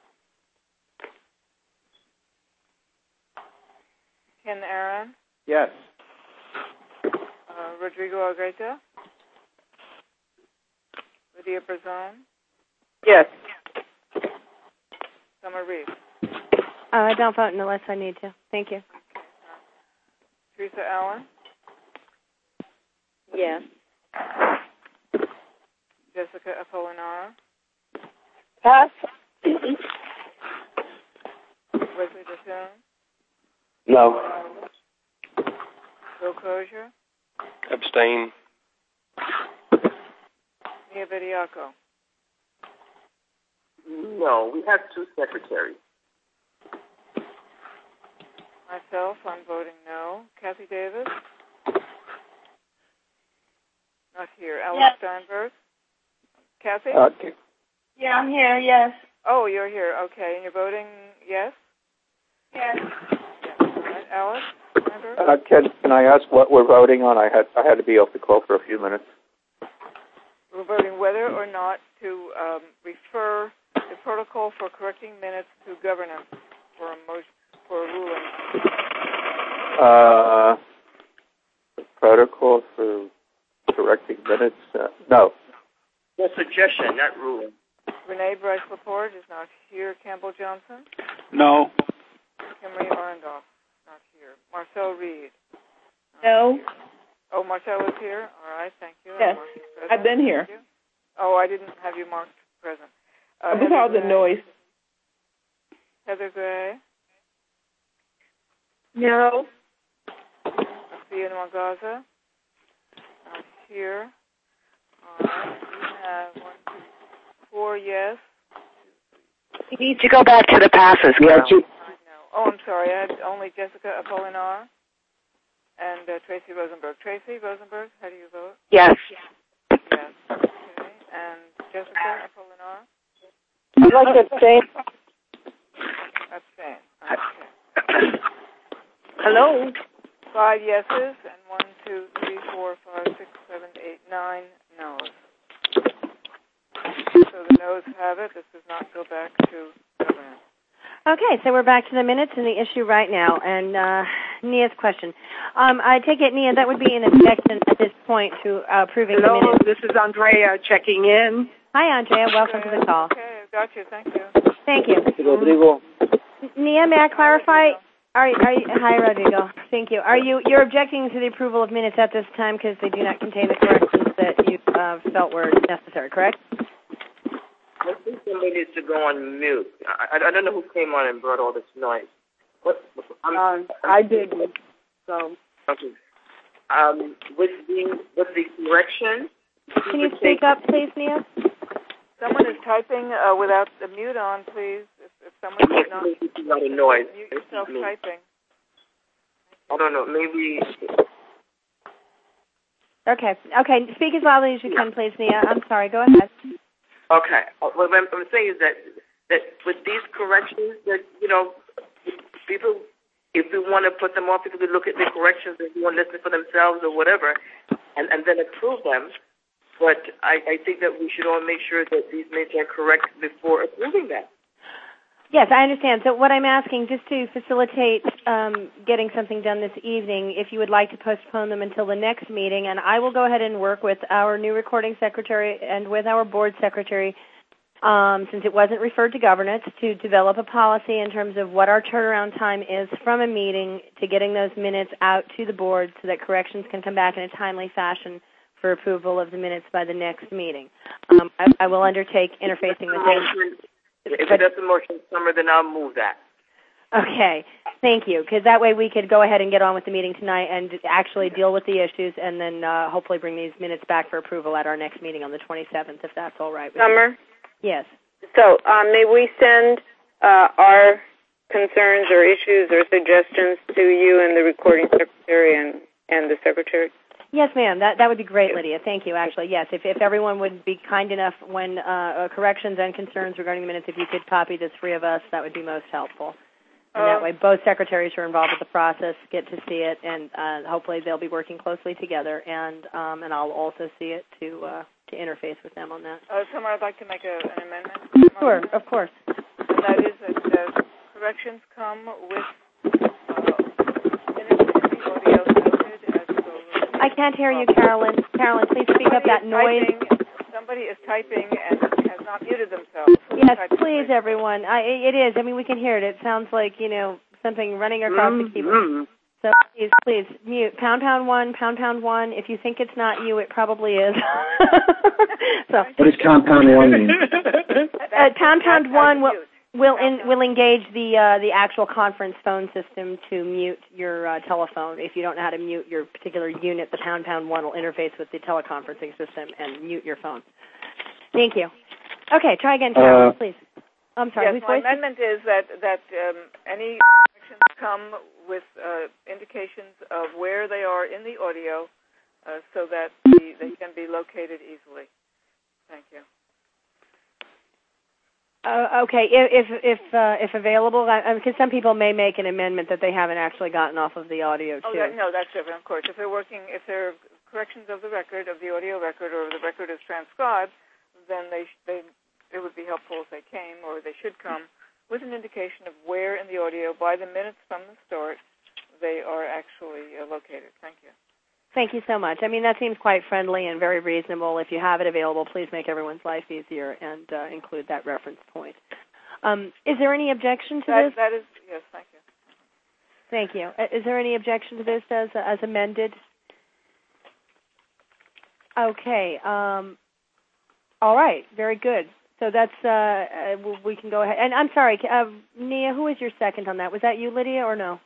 Ken Aaron? Yes. Rodrigo Agreta? Lydia Brazone. Yes. Summer Reed. I don't vote unless I need to. Thank you. Teresa Allen. Yes. Jessica Apollinario. Pass. Wesley Bethune. No. Bill Crozier. Abstain. Nia Bediaco. No, we have two secretaries. Myself, I'm voting no. Kathy Davis? Not here. Alice Steinberg? Kathy? Yeah, I'm here, yes. Oh, you're here. Okay. And you're voting yes? Yes. All right. Alice Steinberg? Can I ask what we're voting on? I had to be off the call for a few minutes. We're voting whether or not to refer the protocol for correcting minutes to governance for a motion, for a ruling. The protocol for correcting minutes? No. A suggestion, not ruling. Renee Bryce Laporte is not here. Campbell Johnson? No. Kimberly Arendolph? Not here. Marcel Reed? No. Here. Oh, Marcel is here? All right, thank you. Yes, I've been here. Oh, I didn't have you marked present. With all the noise. Heather Gray? No. Sophia Nwagaza? Not here. All right, we have 1, 2, 4 yes. You need to go back to the passes, Carol. No. Oh, I'm sorry. I had only Jessica Apollinario and Tracy Rosenberg. Tracy Rosenberg, how do you vote? Yes. Yes. Okay. And Jessica Apollinario? I'd like to abstain. Abstain. Okay. Hello? 5 yeses and 1, 2, 3, 4, 5, 6, 7, 8, 9 noes. So the noes have it. This does not go back to governance. Okay, so we're back to the minutes and the issue right now. And Nia's question. I take it, Nia, that would be an objection at this point to approving the minutes. Hello, this is Andrea checking in. Hi, Andrea. Welcome to the call. Okay, got you. Thank you. Thank you. Rodrigo. Nia, may I clarify? Hi, Rodrigo. Thank you. You're objecting to the approval of minutes at this time because they do not contain the corrections that you felt were necessary, correct? I think somebody needs to go on mute. I don't know who came on and brought all this noise. I didn't. So. Okay. With the correction. Can you speak up, please, Nia? Someone is typing without the mute on, please. If someone is not, a lot of noise. Mute yourself typing. I don't know. Maybe. Okay. Speak as loudly as you can, please, Nia. I'm sorry. Go ahead. Okay. What I'm saying is that with these corrections, that people, if we want to put them off, people could look at the corrections and want to listen for themselves or whatever, and then approve them. But I think that we should all make sure that these minutes are correct before approving them. Yes, I understand. So what I'm asking, just to facilitate getting something done this evening, if you would like to postpone them until the next meeting, and I will go ahead and work with our new recording secretary and with our board secretary, since it wasn't referred to governance, to develop a policy in terms of what our turnaround time is from a meeting to getting those minutes out to the board so that corrections can come back in a timely fashion for approval of the minutes by the next meeting. I will undertake interfacing with them. If it doesn't motion summer, then I'll move that. Okay, thank you, because that way we could go ahead and get on with the meeting tonight and actually deal with the issues and then hopefully bring these minutes back for approval at our next meeting on the 27th, if that's all right with Summer? you. Yes. So may we send our concerns or issues or suggestions to you and the recording secretary and the secretary? Yes, ma'am. That would be great, Lydia. Thank you, actually. Yes, if everyone would be kind enough when corrections and concerns regarding the minutes, if you could copy the three of us, that would be most helpful. And that way both secretaries who are involved with the process get to see it, and hopefully they'll be working closely together, and I'll also see it to interface with them on that. Summer, I'd like to make an amendment. Sure, of course. And that is that corrections come with minutes in the audio method as so. I can't hear you, Carolyn. Carolyn, please speak up. That noise. Somebody somebody is typing and has not muted themselves. Yes, please, everyone. It is. I mean, we can hear it. It sounds like, something running across the keyboard. So please, mute. #1. If you think it's not you, it probably is. So what does #1 mean? #1 will engage the actual conference phone system to mute your telephone. If you don't know how to mute your particular unit, the #1 will interface with the teleconferencing system and mute your phone. Thank you. Okay, try again, Carol, please. I'm sorry. Yes, my amendment is that any corrections come with indications of where they are in the audio, so that they can be located easily. Thank you. Okay, if available, because some people may make an amendment that they haven't actually gotten off of the audio too. No, that's different. Of course, if there are corrections of the record, of the audio record, or the record is transcribed, then it would be helpful if they came, or they should come, with an indication of where in the audio, by the minutes from the start, they are actually located. Thank you. Thank you so much. I mean, that seems quite friendly and very reasonable. If you have it available, please make everyone's life easier and include that reference point. Is there any objection to this? That is, yes, thank you. Thank you. Is there any objection to this as amended? Okay. All right. Very good. So that's, we can go ahead. And I'm sorry, Nia, who was your second on that? Was that you, Lydia, or no?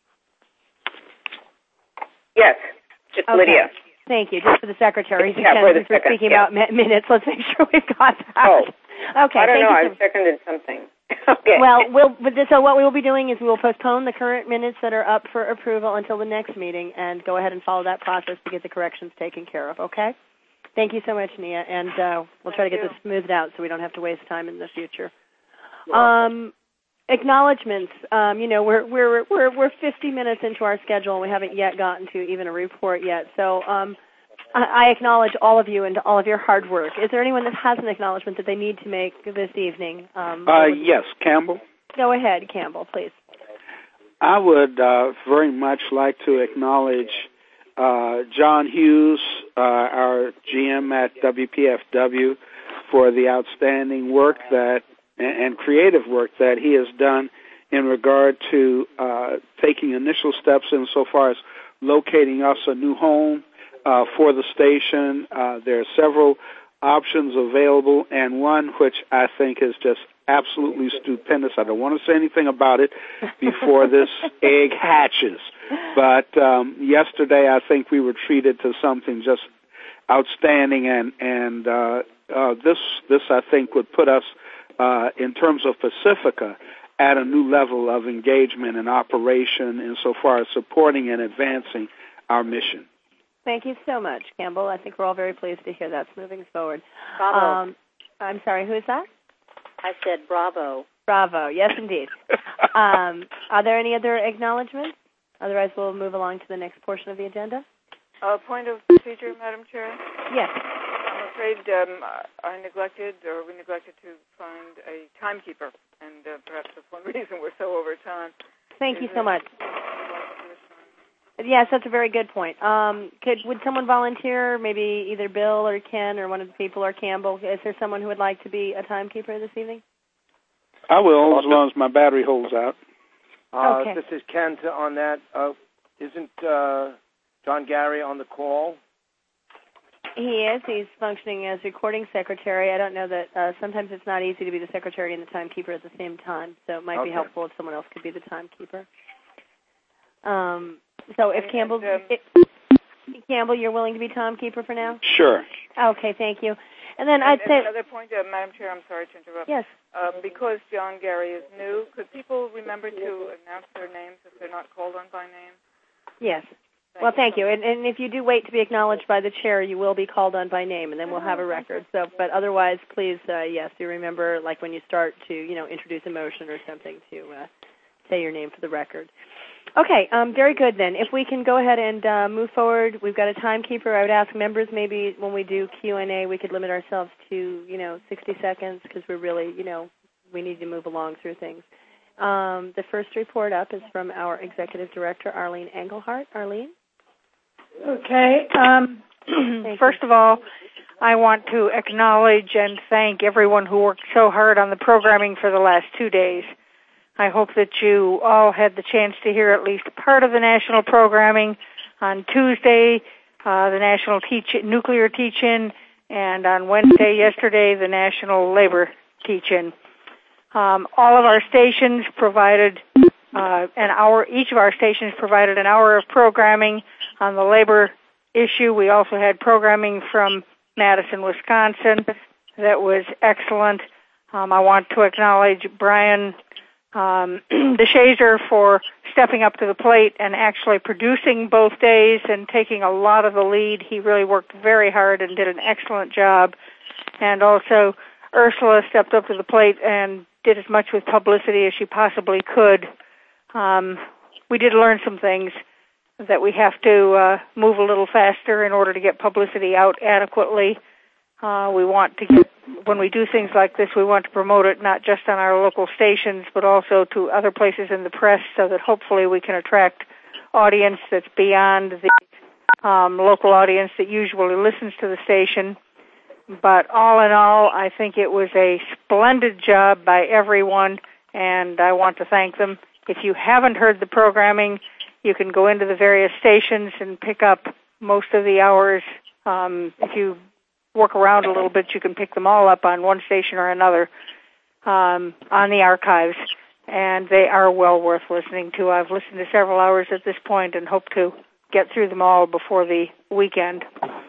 Yes, just okay. Lydia. Thank you. Just for the secretaries, we're speaking about minutes, let's make sure we've got that. Oh. Okay. I don't know. I seconded something. Okay. Well, so what we will be doing is we will postpone the current minutes that are up for approval until the next meeting and go ahead and follow that process to get the corrections taken care of, okay? Thank you so much, Nia, and we'll try to get this smoothed out so we don't have to waste time in the future. Acknowledgements. We're 50 minutes into our schedule, and we haven't yet gotten to even a report yet. So I acknowledge all of you and all of your hard work. Is there anyone that has an acknowledgement that they need to make this evening? Yes, Campbell. Go ahead, Campbell, please. I would very much like to acknowledge John Hughes, our GM at WPFW, for the outstanding work and creative work that he has done in regard to taking initial steps insofar as locating us a new home for the station. There are several options available, and one which I think is just absolutely stupendous. I don't want to say anything about it before this egg hatches. But yesterday I think we were treated to something just outstanding, and this I think would put us, in terms of Pacifica, at a new level of engagement and operation insofar as supporting and advancing our mission. Thank you so much, Campbell. I think we're all very pleased to hear that's moving forward. Bravo. I'm sorry, who is that? I said bravo. Bravo, yes, indeed. Are there any other acknowledgments? Otherwise, we'll move along to the next portion of the agenda. Point of procedure, Madam Chair? Yes. I'm afraid we neglected to find a timekeeper, and perhaps that's one reason we're so over time. Thank you so much. Yes, that's a very good point. Would someone volunteer, maybe either Bill or Ken or one of the people or Campbell? Is there someone who would like to be a timekeeper this evening? I will, as long as my battery holds out. Okay. This is Ken on that. Isn't John Gary on the call? He is. He's functioning as recording secretary. I don't know that sometimes it's not easy to be the secretary and the timekeeper at the same time, so it might be helpful if someone else could be the timekeeper. So if Campbell, you're willing to be timekeeper for now? Sure. Okay, thank you. And then I'd say another point, Madam Chair. I'm sorry to interrupt. Yes. Because John Gary is new, could people remember to announce their names if they're not called on by name? Yes. Thank you. And if you do wait to be acknowledged by the chair, you will be called on by name, and then we'll have a record. So, but otherwise, please, yes, do remember, like when you start to, introduce a motion or something, to say your name for the record. Okay, very good then. If we can go ahead and move forward, we've got a timekeeper. I would ask members maybe when we do Q&A, we could limit ourselves to, 60 seconds because we're really, we need to move along through things. The first report up is from our Executive Director, Arlene Engelhardt. Arlene? Okay. First of all, I want to acknowledge and thank everyone who worked so hard on the programming for the last 2 days. I hope that you all had the chance to hear at least part of the national programming on Tuesday, the national nuclear teach-in, and on Wednesday, yesterday, the national labor teach-in. All of our stations provided each of our stations provided an hour of programming on the labor issue. We also had programming from Madison, Wisconsin that was excellent. I want to acknowledge Brian DeShazer for stepping up to the plate and actually producing both days and taking a lot of the lead. He really worked very hard and did an excellent job. And also Ursula stepped up to the plate and did as much with publicity as she possibly could. We did learn some things that we have to move a little faster in order to get publicity out adequately. We want to get, when we do things like this, we want to promote it not just on our local stations, but also to other places in the press so that hopefully we can attract audience that's beyond the local audience that usually listens to the station. But all in all, I think it was a splendid job by everyone, and I want to thank them. If you haven't heard the programming, you can go into the various stations and pick up most of the hours. If you work around a little bit, you can pick them all up on one station or another on the archives, and they are well worth listening to. I've listened to several hours at this point and hope to get through them all before the weekend.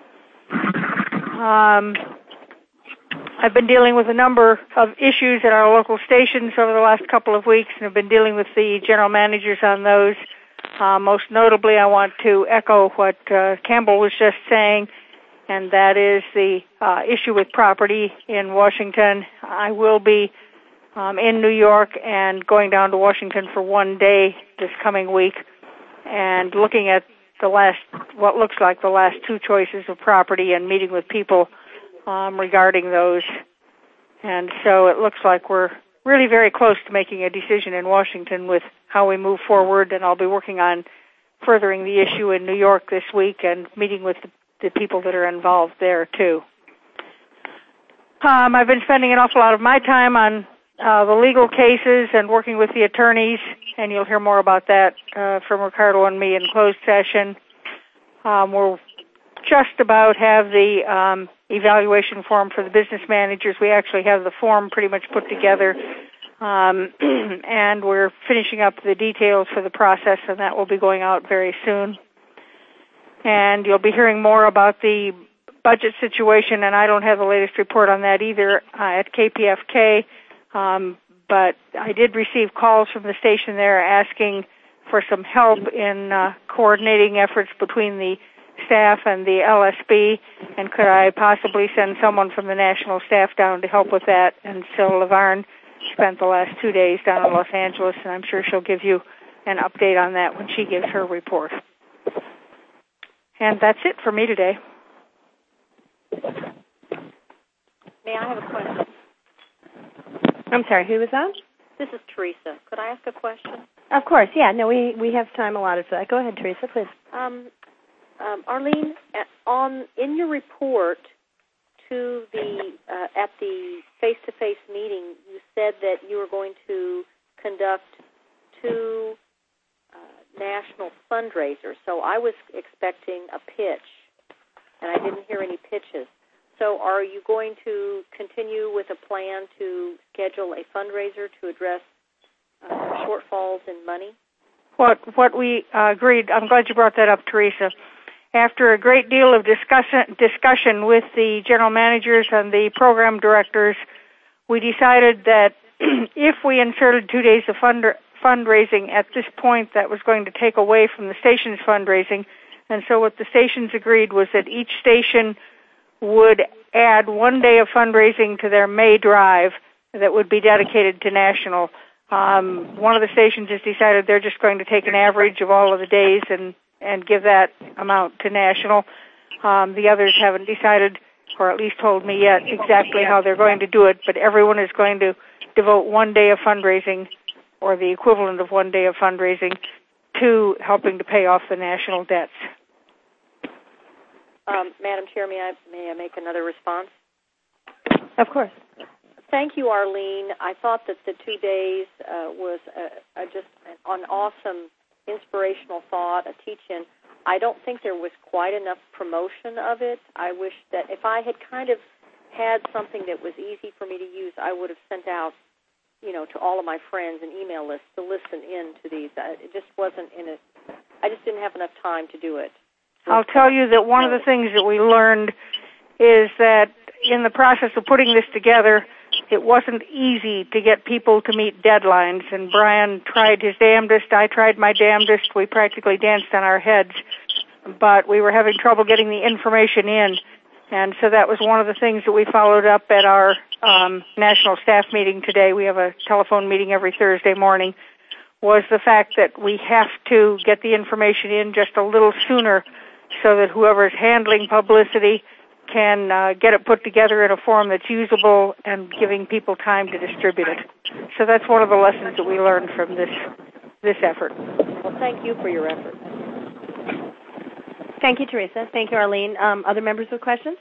I've been dealing with a number of issues at our local stations over the last couple of weeks, and have been dealing with the general managers on those. Most notably, I want to echo what Campbell was just saying, and that is the issue with property in Washington. I will be in New York and going down to Washington for 1 day this coming week and looking at what looks like the last two choices of property and meeting with people regarding those. And so it looks like we're really very close to making a decision in Washington with how we move forward, and I'll be working on furthering the issue in New York this week and meeting with the people that are involved there, too. I've been spending an awful lot of my time on the legal cases and working with the attorneys, and you'll hear more about that from Ricardo and me in closed session. We'll just about have the evaluation form for the business managers. We actually have the form pretty much put together, and we're finishing up the details for the process, and that will be going out very soon. And you'll be hearing more about the budget situation, and I don't have the latest report on that either at KPFK, but I did receive calls from the station there asking for some help in coordinating efforts between the staff and the LSB, and could I possibly send someone from the national staff down to help with that. And so Lavarne spent the last 2 days down in Los Angeles, and I'm sure she'll give you an update on that when she gives her report. And that's it for me today. May I have a question? I'm sorry, who was that? This is Teresa. Could I ask a question? Of course, yeah. No, we have time allotted for that. Go ahead, Teresa, please. Arlene, in your report to the at the face-to-face meeting, you said that you were going to conduct 2 national fundraisers. So I was expecting a pitch, and I didn't hear any pitches. So are you going to continue with a plan to schedule a fundraiser to address shortfalls in money? What we agreed, I'm glad you brought that up, Teresa. After a great deal of discussion with the general managers and the program directors, we decided that if we inserted 2 days of fundraising at this point, that was going to take away from the station's fundraising. And so what the stations agreed was that each station would add 1 day of fundraising to their May drive that would be dedicated to national. One of the stations has decided they're just going to take an average of all of the days and give that amount to national. The others haven't decided, or at least told me yet, exactly how they're going to do it, but everyone is going to devote 1 day of fundraising, or the equivalent of 1 day of fundraising, to helping to pay off the national debts. Madam Chair, may I make another response? Of course. Thank you, Arlene. I thought that the 2 days was just an awesome, inspirational thought, a teach-in. I don't think there was quite enough promotion of it. I wish that if I had kind of had something that was easy for me to use, I would have sent out, to all of my friends and email lists to listen in to these. It just wasn't I just didn't have enough time to do it. I'll tell you that one of the things that we learned is that in the process of putting this together, it wasn't easy to get people to meet deadlines, and Brian tried his damnedest, I tried my damnedest, we practically danced on our heads, but we were having trouble getting the information in, and so that was one of the things that we followed up at our national staff meeting today. We have a telephone meeting every Thursday morning, was the fact that we have to get the information in just a little sooner so that whoever is handling publicity can get it put together in a form that's usable and giving people time to distribute it. So that's one of the lessons that we learned from this effort. Well, thank you for your effort. Thank you, Teresa. Thank you, Arlene. Other members with questions?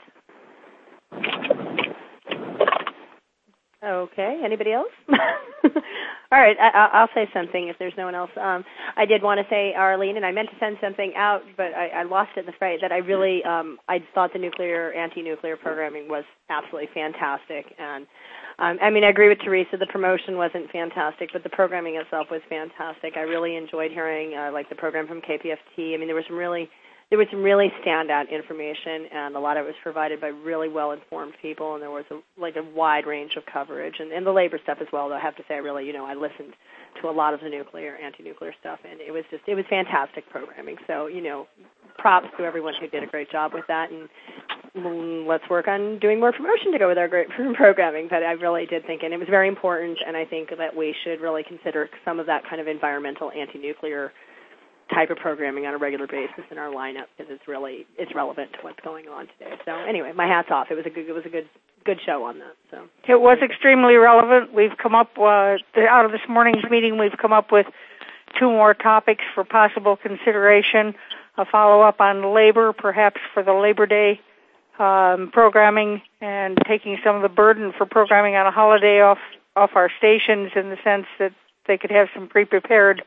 Okay. Anybody else? All right. I'll say something if there's no one else. I did want to say, Arlene, and I meant to send something out, but I lost it in the fray, that I really I thought the anti-nuclear programming was absolutely fantastic. And I agree with Teresa. The promotion wasn't fantastic, but the programming itself was fantastic. I really enjoyed hearing the program from KPFT. There was some really standout information, and a lot of it was provided by really well-informed people, and there was a wide range of coverage, and the labor stuff as well. Though I have to say, I really, I listened to a lot of the anti-nuclear stuff, and it was fantastic programming. So, props to everyone who did a great job with that, and let's work on doing more promotion to go with our great programming. But I really did think, and it was very important, and I think that we should really consider some of that kind of environmental anti-nuclear type of programming on a regular basis in our lineup, because it's relevant to what's going on today. So anyway, my hat's off. It was a good show on that. So it was extremely relevant. We've come up out of this morning's meeting. We've come up with 2 more topics for possible consideration. A follow-up on labor, perhaps for the Labor Day programming, and taking some of the burden for programming on a holiday off our stations, in the sense that they could have some pre-prepared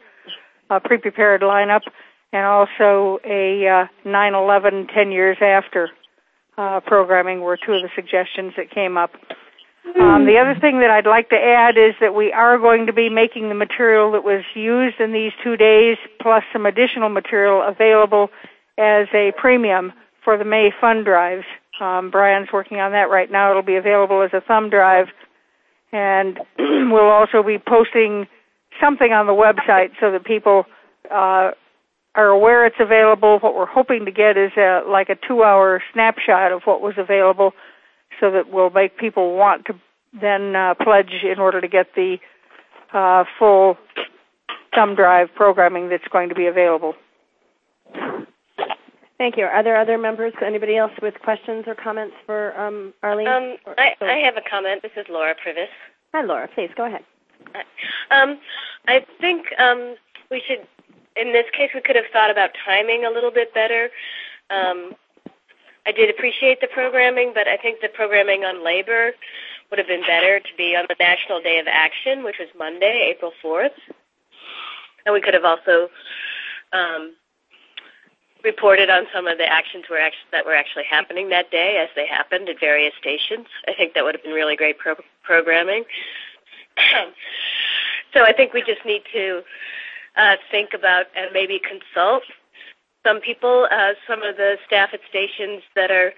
lineup, and also a 9/11 10 years after programming were 2 of the suggestions that came up. The other thing that I'd like to add is that we are going to be making the material that was used in these 2 days, plus some additional material, available as a premium for the May fund drives. Brian's working on that right now. It'll be available as a thumb drive, and we'll also be posting something on the website so that people are aware it's available. What we're hoping to get is a 2-hour snapshot of what was available, so that will make people want to then pledge in order to get the full thumb drive programming that's going to be available. Thank you. Are there other members, anybody else with questions or comments for Arlene? I have a comment. This is Laura Privis. Hi, Laura. Please, go ahead. I think we should, in this case, we could have thought about timing a little bit better. I did appreciate the programming, but I think the programming on labor would have been better to be on the National Day of Action, which was Monday, April 4th. And we could have also reported on some of the actions that were actually happening that day as they happened at various stations. I think that would have been really great programming. So I think we just need to think about and maybe consult some people, some of the staff at stations that are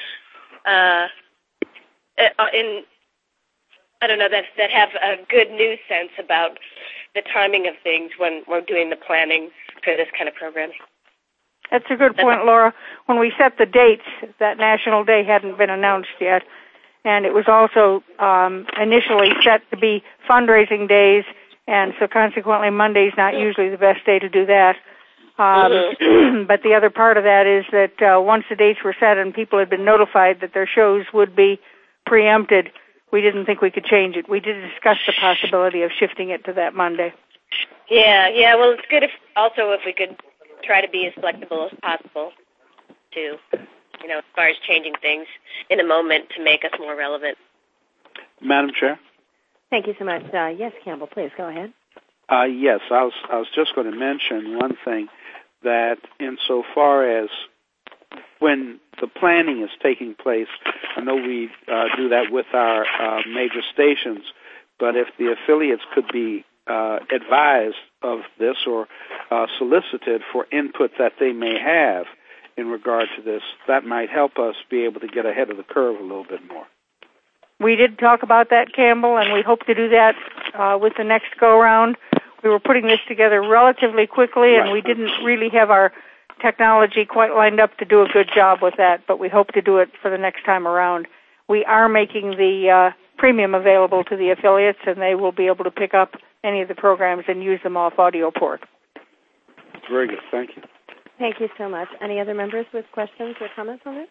that have a good news sense about the timing of things when we're doing the planning for this kind of programming. That's a good point, Laura. When we set the dates, that National Day hadn't been announced yet, and it was also initially set to be fundraising days, and so consequently Monday's not usually the best day to do that. But the other part of that is that once the dates were set and people had been notified that their shows would be preempted, we didn't think we could change it. We did discuss the possibility of shifting it to that Monday. Yeah. Well, it's good if we could try to be as flexible as possible, too. as far as changing things in a moment to make us more relevant. Madam Chair? Thank you so much. Yes, Campbell, please go ahead. Yes, I was just going to mention one thing, that insofar as when the planning is taking place, I know we do that with our major stations, but if the affiliates could be advised of this or solicited for input that they may have in regard to this, that might help us be able to get ahead of the curve a little bit more. We did talk about that, Campbell, and we hope to do that with the next go-round. We were putting this together relatively quickly, and we didn't really have our technology quite lined up to do a good job with that, but we hope to do it for the next time around. We are making the premium available to the affiliates, and they will be able to pick up any of the programs and use them off AudioPort. Very good. Thank you. Thank you so much. Any other members with questions or comments on it?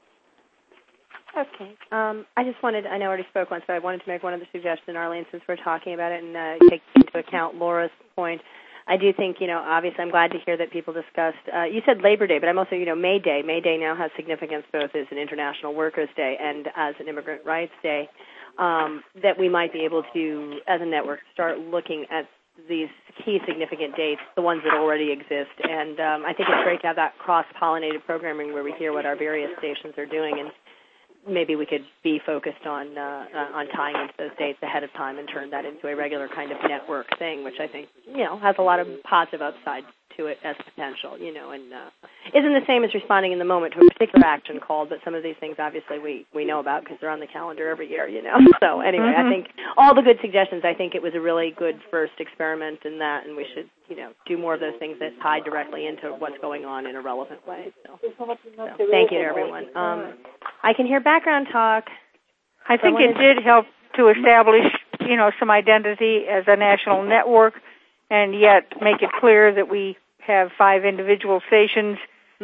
Okay. I just wanted, I know I already spoke once, but I wanted to make one other suggestion, Arlene, since we're talking about it and take into account Laura's point. I do think, obviously I'm glad to hear that people discussed, you said Labor Day, but I'm also, May Day. May Day now has significance both as an International Workers' Day and as an Immigrant Rights Day, that we might be able to, as a network, start looking at these key significant dates, the ones that already exist. And I think it's great to have that cross-pollinated programming where we hear what our various stations are doing, and maybe we could be focused on tying into those dates ahead of time and turn that into a regular kind of network thing, which I think, has a lot of positive upside to it as potential, and isn't the same as responding in the moment to a particular action call, but some of these things obviously we know about because they're on the calendar every year, So anyway, I think all the good suggestions, I think it was a really good first experiment in that, and we should, do more of those things that tie directly into what's going on in a relevant way. So thank you to everyone. I can hear background talk. I think it did help to establish, some identity as a national network, and yet make it clear that we have 5 individual stations,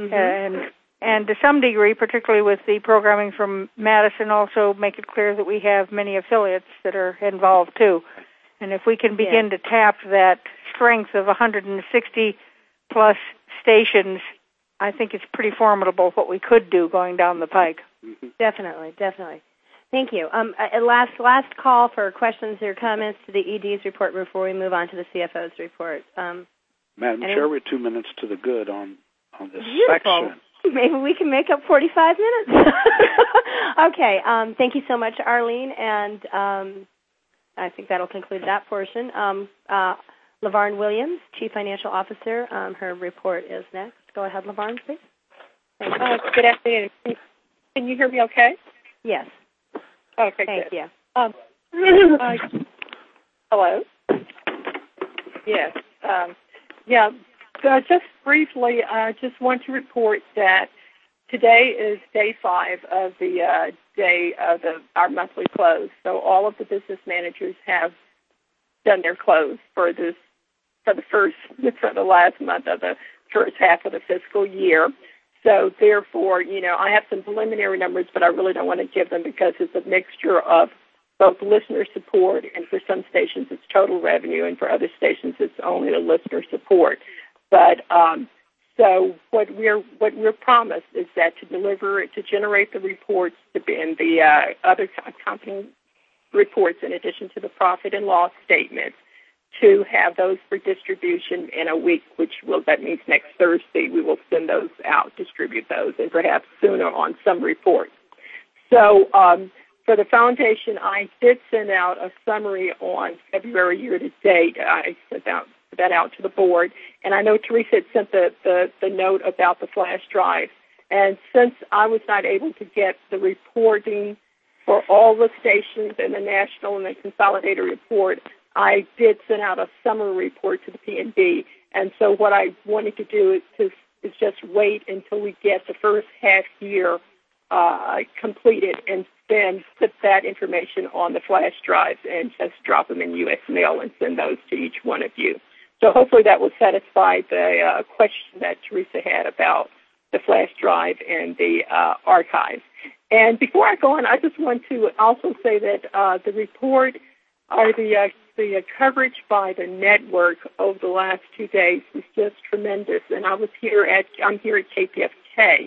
and to some degree, particularly with the programming from Madison, also make it clear that we have many affiliates that are involved too. And if we can begin to tap that strength of 160-plus stations, I think it's pretty formidable what we could do going down the pike. Definitely. Thank you. Last call for questions or comments to the ED's report before we move on to the CFO's report. Madam Chair, we're 2 minutes to the good on this section. Maybe we can make up 45 minutes. Okay. Thank you so much, Arlene, and I think that'll conclude that portion. LaVarn Williams, Chief Financial Officer, her report is next. Go ahead, LaVarn, please. Good afternoon. Can you hear me okay? Yes. Okay, Thank good. you. Hello? Yes. Just briefly, I just want to report that today is day 5 of the day of our monthly close. So all of the business managers have done their close for the last month of the first half of the fiscal year. So therefore, I have some preliminary numbers, but I really don't want to give them because it's a mixture of both listener support, and for some stations it's total revenue, and for other stations it's only the listener support. But so what we're promised is that to generate the reports and the other accompanying reports in addition to the profit and loss statements, to have those for distribution in a week, that means next Thursday we will send those out, distribute those, and perhaps sooner on some reports. So for the foundation, I did send out a summary on February year-to-date. I sent that out to the board, and I know Teresa had sent the note about the flash drive. And since I was not able to get the reporting for all the stations in the national and the consolidated report, I did send out a summary report to the P&B, and so what I wanted to do is just wait until we get the first half year completed, and then put that information on the flash drives and just drop them in U.S. mail and send those to each one of you. So hopefully that will satisfy the question that Teresa had about the flash drive and the archives. And before I go on, I just want to also say that the report or the coverage by the network over the last 2 days was just tremendous. And I'm here at KPFK,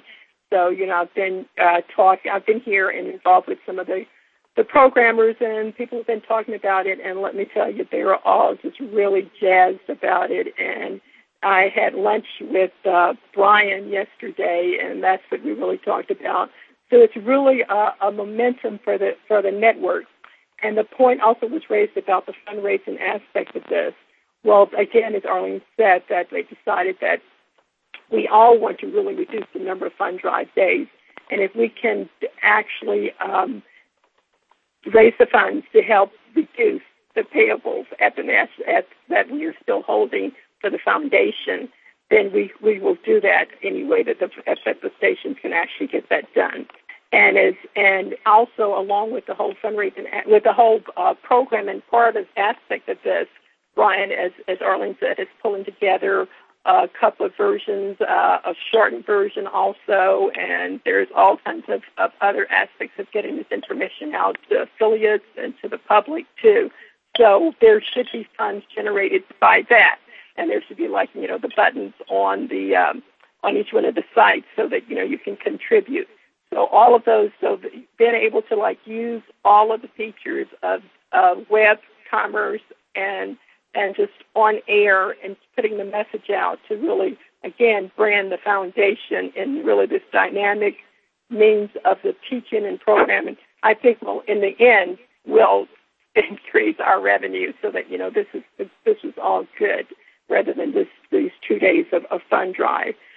So, I've been I've been here and involved with some of the programmers, and people have been talking about it, and let me tell you, they were all just really jazzed about it. And I had lunch with Brian yesterday, and that's what we really talked about. So it's really a momentum for the network. And the point also was raised about the fundraising aspect of this. Well, again, as Arlene said, that they decided that we all want to really reduce the number of fund drive days. And if we can actually raise the funds to help reduce the payables at that we are still holding for the foundation, then we will do that anyway, that the stations can actually get that done. And also along with the whole fundraising, with the whole program, and part of the aspect of this, Brian, as Arlene said, is pulling together a couple of versions, a shortened version also, and there's all kinds of other aspects of getting this information out to affiliates and to the public too. So there should be funds generated by that, and there should be the buttons on the on each one of the sites so that you can contribute. So all of those, so being able to use all of the features of web commerce and just on air and putting the message out to really, again, brand the foundation and really this dynamic means of the teaching and programming, I think in the end, will increase our revenue so that, this is all good rather than these 2 days of fund drive.